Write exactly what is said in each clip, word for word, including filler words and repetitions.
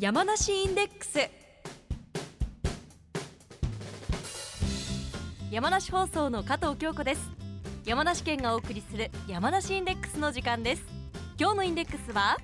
山梨インデックス。山梨放送の加藤京子です。山梨県がお送りする山梨インデックスの時間です。今日のインデックスは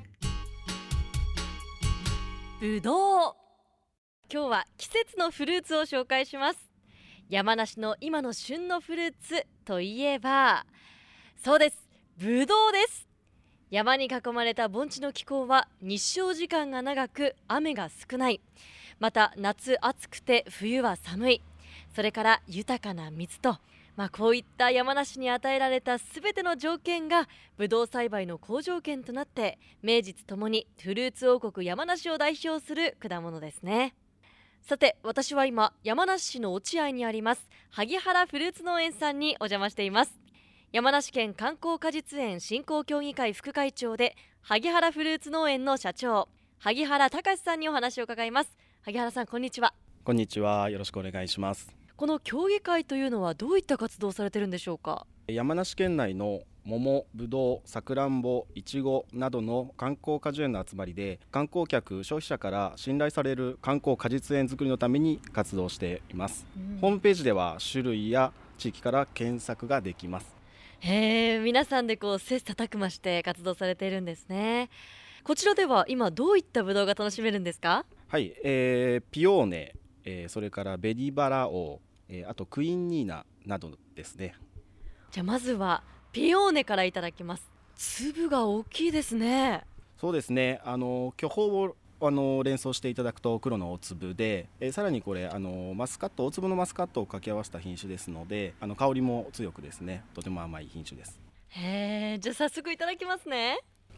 ぶどう。今日は季節のフルーツを紹介します。山梨の今の旬のフルーツといえば、そうです、ぶどうです。山に囲まれた盆地の気候は日照時間が長く雨が少ない、また夏暑くて冬は寒い、それから豊かな水と、まあ、こういった山梨に与えられたすべての条件がぶどう栽培の好条件となって、名実ともにフルーツ王国山梨を代表する果物ですね。さて、私は今山梨市の落合にあります萩原フルーツ農園さんにお邪魔しています。山梨県観光果実園振興協議会副会長で萩原フルーツ農園の社長、萩原隆さんにお話を伺います。萩原さん、こんにちは。 こんにちは、よろしくお願いします。 この協議会というのはどういった活動をされているんでしょうか。 山梨県内の桃、ぶどう、さくらんぼ、いちごなどの観光果樹園の集まりで、観光客、消費者から信頼される観光果実園作りのために活動しています、うん、ホームページでは種類や地域から検索ができます。 へー、皆さんでこう切磋琢磨して活動されているんですね。こちらでは今どういったぶどうが楽しめるんですか。 はい、えー、ピオーネ、えー、それからベリバラオ、えー、あとクイーンニーナなどですね。 じゃあまずはピオーネからいただきます。粒が大きいですね。 そうですね、あの巨峰をあの連想していただくと黒の大粒で、えー、さらにこれあのマスカット、大粒のマスカットを掛け合わせた品種ですので、あの香りも強くですね、とても甘い品種です。 へー、じゃあ早速いただきますね。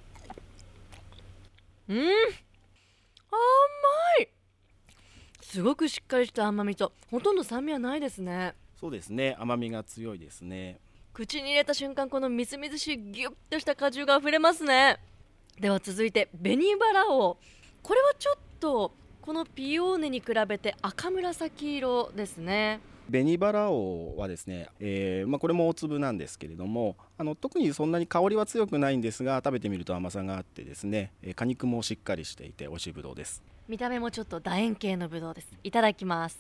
うん、甘い。すごくしっかりした甘みとほとんど酸味はないですね。 そうですね、甘みが強いですね。 口に入れた瞬間、このみずみずしいギュッとした果汁があふれますね。では続いて紅バラオ、これはちょっとこのピオーネに比べて赤紫色ですね。 紅バラオはですね、えーまあ、これも大粒なんですけれども、あの特にそんなに香りは強くないんですが、食べてみると甘さがあってですね、えー、果肉もしっかりしていて美味しいぶどうです。 見た目もちょっと楕円形のぶどうです。いただきます。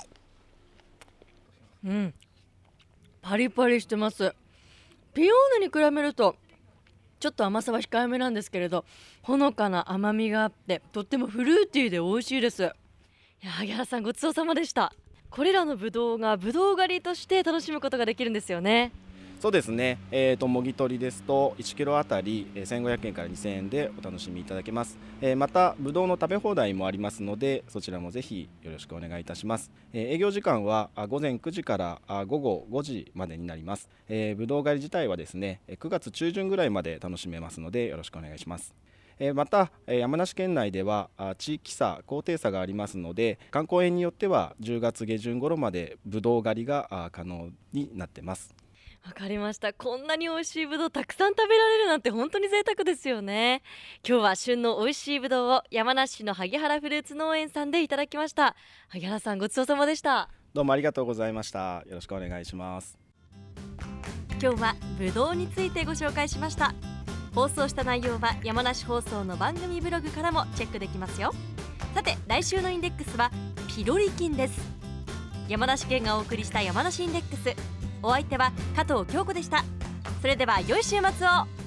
うん、パリパリしてます。ピオーネに比べるとちょっと甘さは控えめなんですけれど、ほのかな甘みがあってとってもフルーティーで美味しいです。いや、萩原さん、ごちそうさまでした。これらのぶどうがぶどう狩りとして楽しむことができるんですよね。 そうですね、えー、ともぎ取りですといちキロあたりせんごひゃくえんからにせんえんでお楽しみいただけます。えー、またぶどうの食べ放題もありますので、そちらもぜひよろしくお願いいたします。えー、営業時間は午前くじから午後ごじまでになります。えー、ぶどう狩り自体はですね、くがつ中旬ぐらいまで楽しめますのでよろしくお願いします。また山梨県内では地域差、高低差がありますので、観光園によってはじゅうがつげじゅん頃までぶどう狩りが可能になっています。 わかりました。こんなに美味しいぶどうたくさん食べられるなんて本当に贅沢ですよね。今日は旬の美味しいぶどうを山梨市の萩原フルーツ農園さんでいただきました。萩原さん、ごちそうさまでした。 どうもありがとうございました。よろしくお願いします。 今日はぶどうについてご紹介しました。放送した内容は山梨放送の番組ブログからもチェックできますよ。さて、来週のインデックスはピロリ菌です。山梨県がお送りした山梨インデックス、お相手は加藤京子でした。それでは良い週末を。